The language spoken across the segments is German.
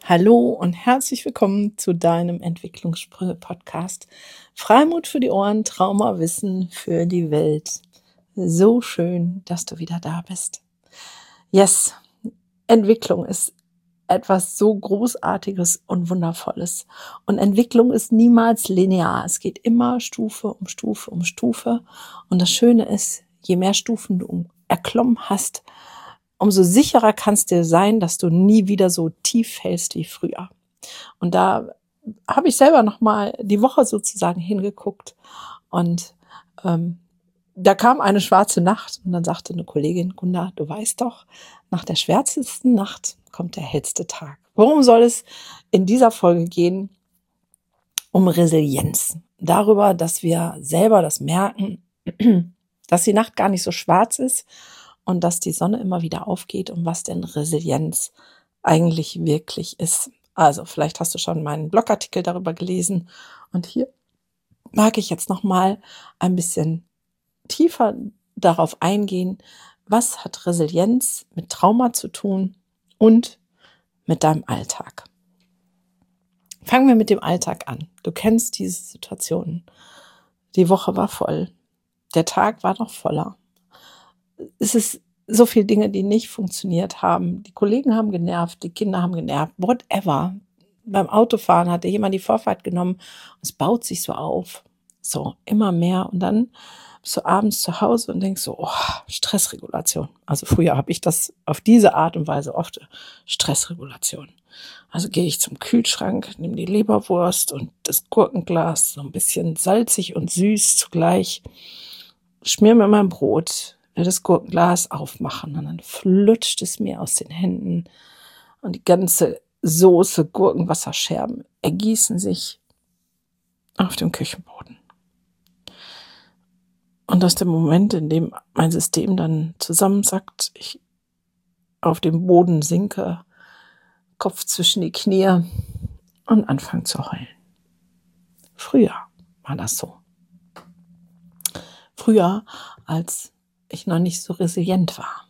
Hallo und herzlich willkommen zu deinem Entwicklungssprünge-Podcast. Freimut für die Ohren, Traumawissen für die Welt. So schön, dass du wieder da bist. Yes, Entwicklung ist etwas so Großartiges und Wundervolles. Und Entwicklung ist niemals linear. Es geht immer Stufe um Stufe um Stufe. Und das Schöne ist, je mehr Stufen du erklommen hast, umso sicherer kannst du sein, dass du nie wieder so tief fällst wie früher. Und da habe ich selber noch mal die Woche sozusagen hingeguckt und da kam eine schwarze Nacht und dann sagte eine Kollegin: Gunda, du weißt doch, nach der schwärzesten Nacht kommt der hellste Tag. Worum soll es in dieser Folge gehen? Um Resilienz. Darüber, dass wir selber das merken, dass die Nacht gar nicht so schwarz ist und dass die Sonne immer wieder aufgeht und was denn Resilienz eigentlich wirklich ist. Also vielleicht hast du schon meinen Blogartikel darüber gelesen und hier mag ich jetzt noch mal ein bisschen tiefer darauf eingehen, was hat Resilienz mit Trauma zu tun und mit deinem Alltag. Fangen wir mit dem Alltag an. Du kennst diese Situationen. Die Woche war voll. Der Tag war noch voller. Es ist so viele Dinge, die nicht funktioniert haben. Die Kollegen haben genervt, die Kinder haben genervt, whatever. Beim Autofahren hatte jemand die Vorfahrt genommen. Es baut sich so auf. So, immer mehr. Und dann bist du abends zu Hause und denkst so, Stressregulation. Also früher habe ich das auf diese Art und Weise oft Stressregulation. Also gehe ich zum Kühlschrank, nehme die Leberwurst und das Gurkenglas, so ein bisschen salzig und süß zugleich, schmier mir mein Brot, will das Gurkenglas aufmachen und dann flutscht es mir aus den Händen und die ganze Soße, Gurkenwasserscherben ergießen sich auf dem Küchenboden. Und das ist der Moment, in dem mein System dann zusammensackt, ich auf dem Boden sinke, Kopf zwischen die Knie und anfange zu heulen. Früher war das so. Früher, als ich noch nicht so resilient war.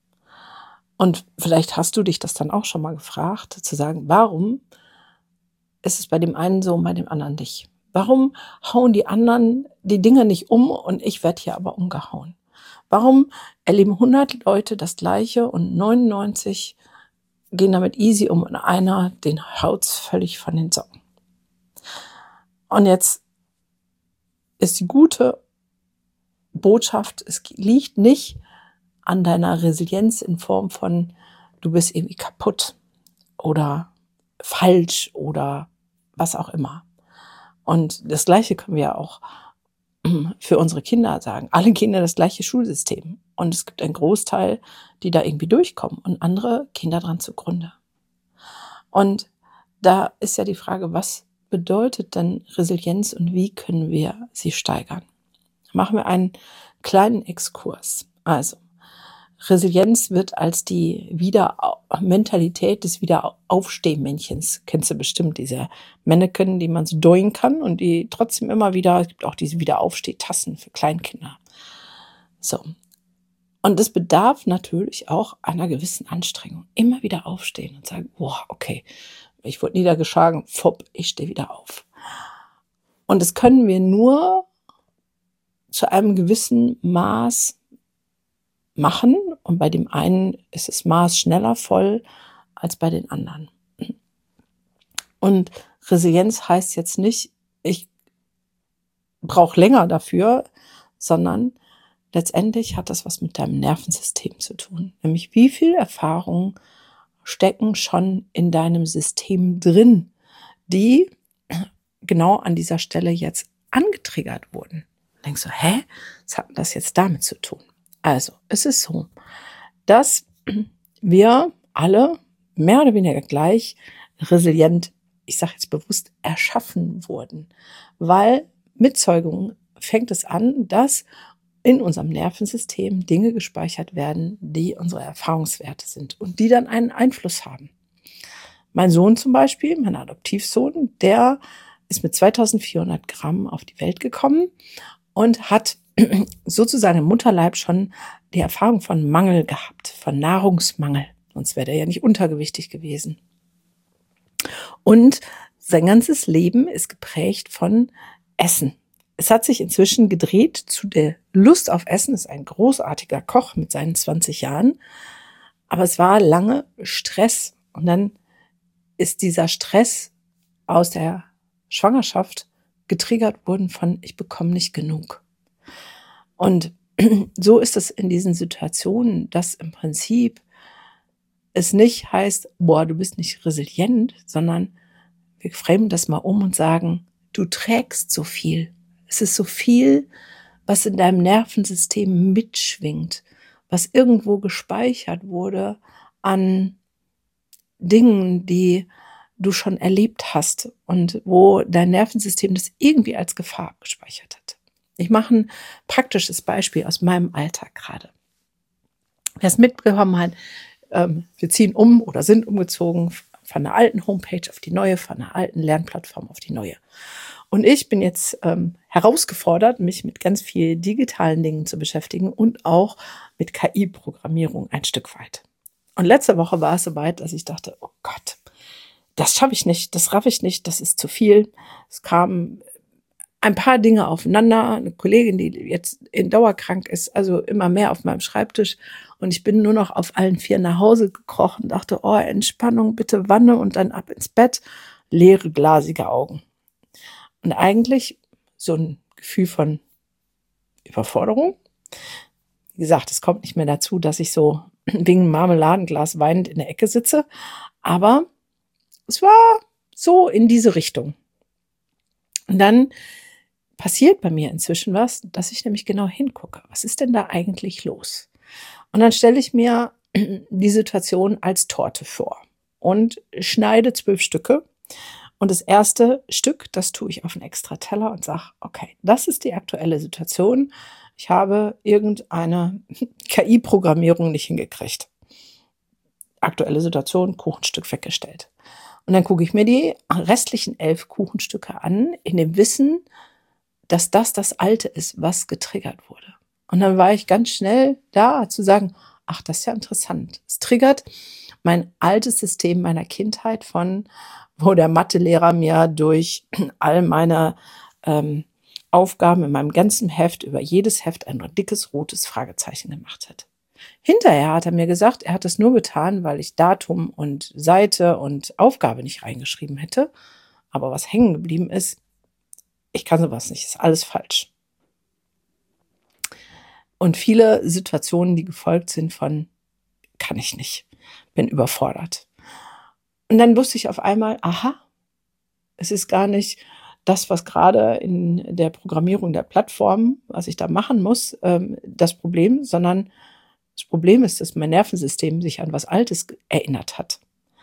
Und vielleicht hast du dich das dann auch schon mal gefragt, zu sagen, warum ist es bei dem einen so und bei dem anderen nicht? Warum hauen die anderen die Dinge nicht um und ich werde hier aber umgehauen? Warum erleben 100 Leute das Gleiche und 99 gehen damit easy um und einer, den haut's völlig von den Socken? Und jetzt ist die gute Botschaft, es liegt nicht an deiner Resilienz in Form von, du bist irgendwie kaputt oder falsch oder was auch immer. Und das Gleiche können wir auch für unsere Kinder sagen. Alle Kinder das gleiche Schulsystem. Und es gibt einen Großteil, die da irgendwie durchkommen und andere gehen da dran zugrunde. Und da ist ja die Frage, was bedeutet denn Resilienz und wie können wir sie steigern? Machen wir einen kleinen Exkurs. Also, Resilienz wird als die Mentalität des Wiederaufstehmännchens, kennst du bestimmt, diese Mannequin, die man so doing kann und die trotzdem immer wieder, es gibt auch diese Wiederaufstehtassen für Kleinkinder. So. Und es bedarf natürlich auch einer gewissen Anstrengung. Immer wieder aufstehen und sagen, okay, ich wurde niedergeschlagen, ich stehe wieder auf. Und das können wir nur zu einem gewissen Maß machen. Und bei dem einen ist das Maß schneller voll als bei den anderen. Und Resilienz heißt jetzt nicht, ich brauche länger dafür, sondern letztendlich hat das was mit deinem Nervensystem zu tun. Nämlich wie viel Erfahrungen stecken schon in deinem System drin, die genau an dieser Stelle jetzt angetriggert wurden. Und denkst du, was hat das jetzt damit zu tun? Also, es ist so, dass wir alle mehr oder weniger gleich resilient, ich sage jetzt bewusst, erschaffen wurden. Weil mit Zeugung fängt es an, dass in unserem Nervensystem Dinge gespeichert werden, die unsere Erfahrungswerte sind und die dann einen Einfluss haben. Mein Sohn zum Beispiel, mein Adoptivsohn, der ist mit 2400 Gramm auf die Welt gekommen und hat sozusagen im Mutterleib schon die Erfahrung von Mangel gehabt, von Nahrungsmangel. Sonst wäre er ja nicht untergewichtig gewesen. Und sein ganzes Leben ist geprägt von Essen. Es hat sich inzwischen gedreht zu der Lust auf Essen. Ist ein großartiger Koch mit seinen 20 Jahren. Aber es war lange Stress. Und dann ist dieser Stress aus der Schwangerschaft getriggert worden von, ich bekomme nicht genug. Und so ist es in diesen Situationen, dass im Prinzip es nicht heißt, boah, du bist nicht resilient, sondern wir framen das mal um und sagen, du trägst so viel. Es ist so viel, was in deinem Nervensystem mitschwingt, was irgendwo gespeichert wurde an Dingen, die du schon erlebt hast und wo dein Nervensystem das irgendwie als Gefahr abgespeichert hat. Ich mache ein praktisches Beispiel aus meinem Alltag gerade. Wer es mitbekommen hat, wir ziehen um oder sind umgezogen von der alten Homepage auf die neue, von der alten Lernplattform auf die neue. Und ich bin jetzt herausgefordert, mich mit ganz vielen digitalen Dingen zu beschäftigen und auch mit KI-Programmierung ein Stück weit. Und letzte Woche war es soweit, dass ich dachte, oh Gott, das schaffe ich nicht, das raff ich nicht, das ist zu viel. Es kamen ein paar Dinge aufeinander. Eine Kollegin, die jetzt in dauerkrank ist, also immer mehr auf meinem Schreibtisch. Und ich bin nur noch auf allen vier nach Hause gekrochen, dachte, oh, Entspannung, bitte Wanne und dann ab ins Bett. Leere, glasige Augen. Und eigentlich so ein Gefühl von Überforderung. Wie gesagt, es kommt nicht mehr dazu, dass ich so wegen Marmeladenglas weinend in der Ecke sitze. Aber es war so in diese Richtung. Und dann passiert bei mir inzwischen was, dass ich nämlich genau hingucke. Was ist denn da eigentlich los? Und dann stelle ich mir die Situation als Torte vor und schneide 12 Stücke. Und das erste Stück, das tue ich auf einen extra Teller und sage, okay, das ist die aktuelle Situation. Ich habe irgendeine KI-Programmierung nicht hingekriegt. Aktuelle Situation, Kuchenstück weggestellt. Und dann gucke ich mir die restlichen 11 Kuchenstücke an, in dem Wissen, dass das Alte ist, was getriggert wurde. Und dann war ich ganz schnell da, zu sagen, ach, das ist ja interessant. Es triggert mein altes System meiner Kindheit von, wo der Mathelehrer mir durch all meine Aufgaben in meinem ganzen Heft, über jedes Heft ein dickes rotes Fragezeichen gemacht hat. Hinterher hat er mir gesagt, er hat es nur getan, weil ich Datum und Seite und Aufgabe nicht reingeschrieben hätte. Aber was hängen geblieben ist, ich kann sowas nicht, ist alles falsch. Und viele Situationen, die gefolgt sind von, kann ich nicht, bin überfordert. Und dann wusste ich auf einmal, aha, es ist gar nicht das, was gerade in der Programmierung der Plattform, was ich da machen muss, das Problem, sondern das Problem ist, dass mein Nervensystem sich an was Altes erinnert hat.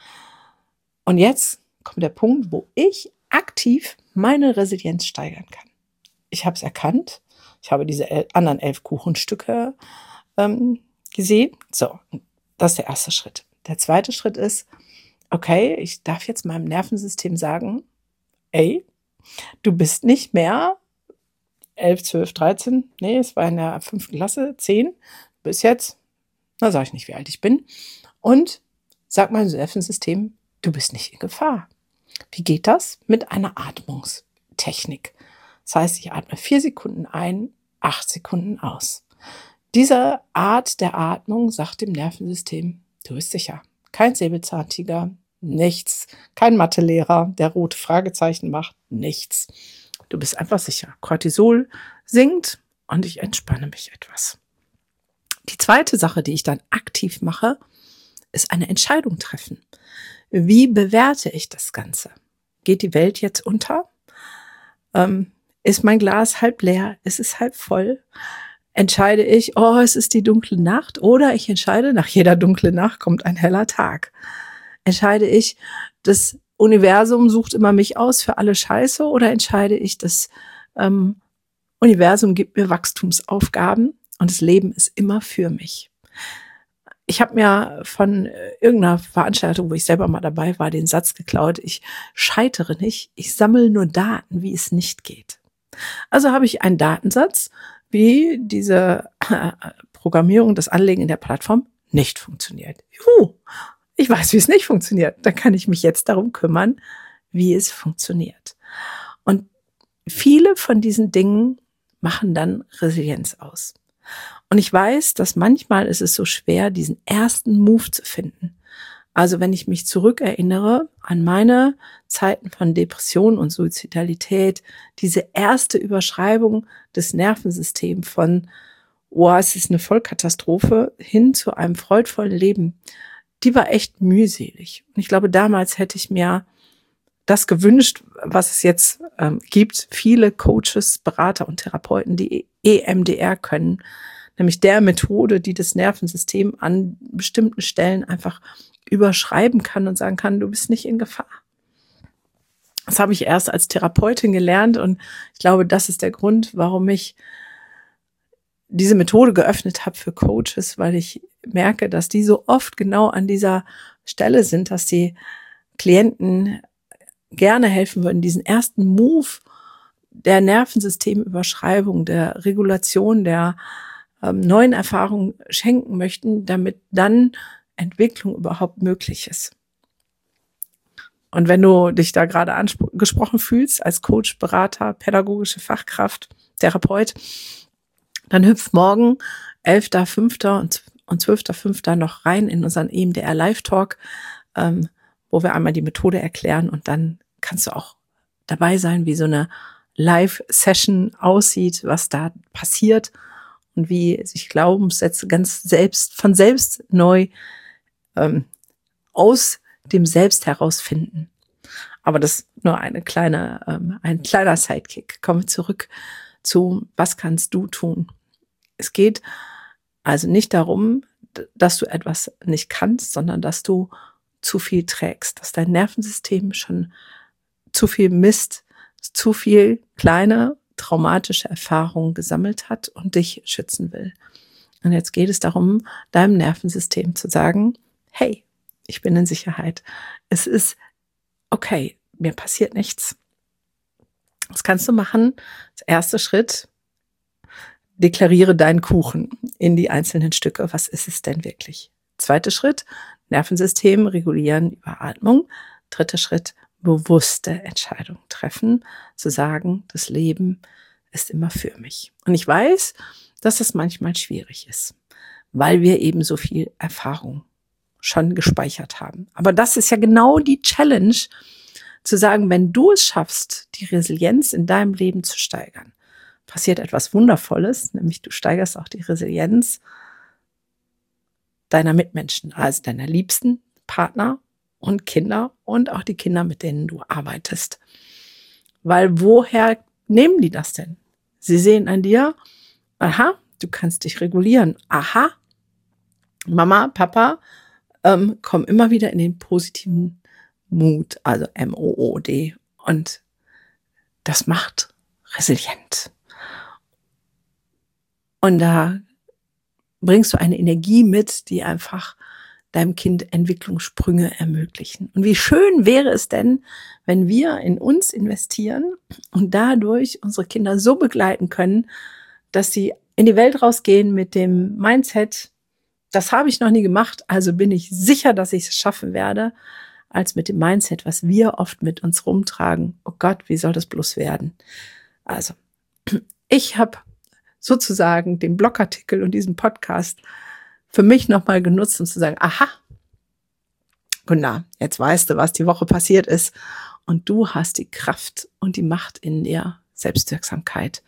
Und jetzt kommt der Punkt, wo ich aktiv meine Resilienz steigern kann. Ich habe es erkannt. Ich habe diese anderen 11 Kuchenstücke gesehen. So, das ist der erste Schritt. Der zweite Schritt ist, okay, ich darf jetzt meinem Nervensystem sagen, ey, du bist nicht mehr 11, 12, 13, nee, es war in der 5. Klasse, 10, bis jetzt, na sage ich nicht, wie alt ich bin, und sag meinem Nervensystem, du bist nicht in Gefahr. Wie geht das? Mit einer Atmungstechnik. Das heißt, ich atme 4 Sekunden ein, 8 Sekunden aus. Diese Art der Atmung sagt dem Nervensystem, du bist sicher. Kein Säbelzahntiger, nichts. Kein Mathelehrer, der rote Fragezeichen macht, nichts. Du bist einfach sicher. Cortisol sinkt und ich entspanne mich etwas. Die zweite Sache, die ich dann aktiv mache, ist eine Entscheidung treffen. Wie bewerte ich das Ganze? Geht die Welt jetzt unter? Ist mein Glas halb leer? Ist es halb voll? Entscheide ich, oh, es ist die dunkle Nacht? Oder ich entscheide, nach jeder dunklen Nacht kommt ein heller Tag. Entscheide ich, das Universum sucht immer mich aus für alle Scheiße? Oder entscheide ich, das Universum gibt mir Wachstumsaufgaben und das Leben ist immer für mich? Ich habe mir von irgendeiner Veranstaltung, wo ich selber mal dabei war, den Satz geklaut, ich scheitere nicht, ich sammle nur Daten, wie es nicht geht. Also habe ich einen Datensatz, wie diese Programmierung, das Anlegen in der Plattform nicht funktioniert. Ich weiß, wie es nicht funktioniert. Dann kann ich mich jetzt darum kümmern, wie es funktioniert. Und viele von diesen Dingen machen dann Resilienz aus. Und ich weiß, dass manchmal ist es so schwer, diesen ersten Move zu finden. Also wenn ich mich zurückerinnere an meine Zeiten von Depression und Suizidalität, diese erste Überschreibung des Nervensystems von, oh, es ist eine Vollkatastrophe, hin zu einem freudvollen Leben, die war echt mühselig. Und ich glaube, damals hätte ich mir das gewünscht, was es jetzt gibt. Viele Coaches, Berater und Therapeuten, die EMDR können, nämlich der Methode, die das Nervensystem an bestimmten Stellen einfach überschreiben kann und sagen kann, du bist nicht in Gefahr. Das habe ich erst als Therapeutin gelernt und ich glaube, das ist der Grund, warum ich diese Methode geöffnet habe für Coaches, weil ich merke, dass die so oft genau an dieser Stelle sind, dass die Klienten gerne helfen würden, diesen ersten Move der Nervensystemüberschreibung, der Regulation, der neuen Erfahrungen schenken möchten, damit dann Entwicklung überhaupt möglich ist. Und wenn du dich da gerade angesprochen fühlst, als Coach, Berater, pädagogische Fachkraft, Therapeut, dann hüpf morgen 11.05. und 12.05. noch rein in unseren EMDR Live Talk, wo wir einmal die Methode erklären und dann kannst du auch dabei sein, wie so eine Live-Session aussieht, was da passiert und wie sich Glaubenssätze von selbst neu aus dem Selbst herausfinden. Aber das ist nur ein kleiner Sidekick. Kommen wir zurück zu, was kannst du tun? Es geht also nicht darum, dass du etwas nicht kannst, sondern dass du zu viel trägst, dass dein Nervensystem schon zu viel Mist, zu viel kleine traumatische Erfahrungen gesammelt hat und dich schützen will. Und jetzt geht es darum, deinem Nervensystem zu sagen, hey, ich bin in Sicherheit. Es ist okay, mir passiert nichts. Was kannst du machen? Der erste Schritt, deklariere deinen Kuchen in die einzelnen Stücke. Was ist es denn wirklich? Zweiter Schritt, Nervensystem regulieren über Atmung. Dritter Schritt, bewusste Entscheidungen treffen, zu sagen, das Leben ist immer für mich. Und ich weiß, dass das manchmal schwierig ist, weil wir eben so viel Erfahrung schon gespeichert haben. Aber das ist ja genau die Challenge, zu sagen, wenn du es schaffst, die Resilienz in deinem Leben zu steigern, passiert etwas Wundervolles, nämlich du steigerst auch die Resilienz deiner Mitmenschen, also deiner Liebsten, Partner und Kinder und auch die Kinder, mit denen du arbeitest. Weil woher nehmen die das denn? Sie sehen an dir, aha, du kannst dich regulieren. Aha, Mama, Papa, kommen immer wieder in den positiven Mood, also MOOD. Und das macht resilient. Und da bringst du eine Energie mit, die einfach deinem Kind Entwicklungssprünge ermöglichen. Und wie schön wäre es denn, wenn wir in uns investieren und dadurch unsere Kinder so begleiten können, dass sie in die Welt rausgehen mit dem Mindset, das habe ich noch nie gemacht, also bin ich sicher, dass ich es schaffen werde, als mit dem Mindset, was wir oft mit uns rumtragen. Oh Gott, wie soll das bloß werden? Also, ich habe sozusagen den Blogartikel und diesen Podcast für mich nochmal genutzt, um zu sagen, aha, Gunnar, jetzt weißt du, was die Woche passiert ist und du hast die Kraft und die Macht in dir, Selbstwirksamkeit,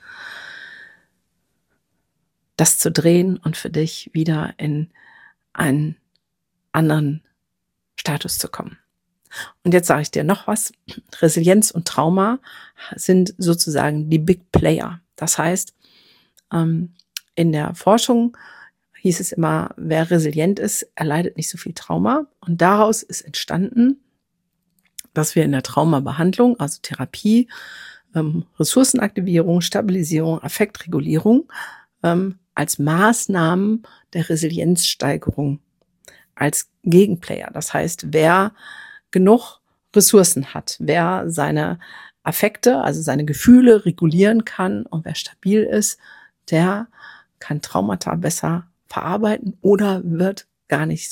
das zu drehen und für dich wieder in einen anderen Status zu kommen. Und jetzt sage ich dir noch was. Resilienz und Trauma sind sozusagen die Big Player. Das heißt, in der Forschung hieß es immer, wer resilient ist, erleidet nicht so viel Trauma. Und daraus ist entstanden, dass wir in der Traumabehandlung, also Therapie, Ressourcenaktivierung, Stabilisierung, Affektregulierung als Maßnahmen der Resilienzsteigerung als Gegenplayer. Das heißt, wer genug Ressourcen hat, wer seine Affekte, also seine Gefühle regulieren kann und wer stabil ist, der kann Traumata besser verarbeiten oder wird gar nicht so schnell traumatisiert. Und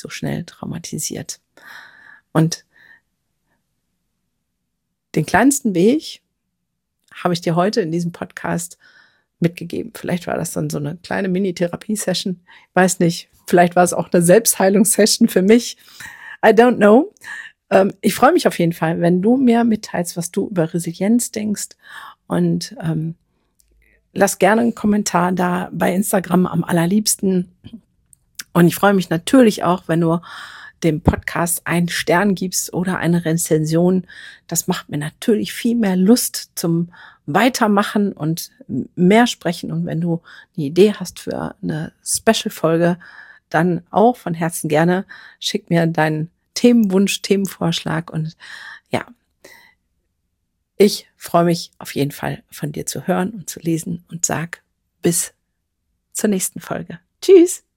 den kleinsten Weg habe ich dir heute in diesem Podcast mitgegeben. Vielleicht war das dann so eine kleine Mini-Therapie-Session. Ich weiß nicht. Vielleicht war es auch eine Selbstheilungssession für mich. I don't know. Ich freue mich auf jeden Fall, wenn du mir mitteilst, was du über Resilienz denkst. Und lass gerne einen Kommentar da bei Instagram am allerliebsten. Und ich freue mich natürlich auch, wenn du dem Podcast einen Stern gibst oder eine Rezension. Das macht mir natürlich viel mehr Lust zum Weitermachen und mehr sprechen. Und wenn du eine Idee hast für eine Special-Folge, dann auch von Herzen gerne. Schick mir deinen Themenwunsch, Themenvorschlag. Und ja, ich freue mich auf jeden Fall von dir zu hören und zu lesen und sag bis zur nächsten Folge. Tschüss!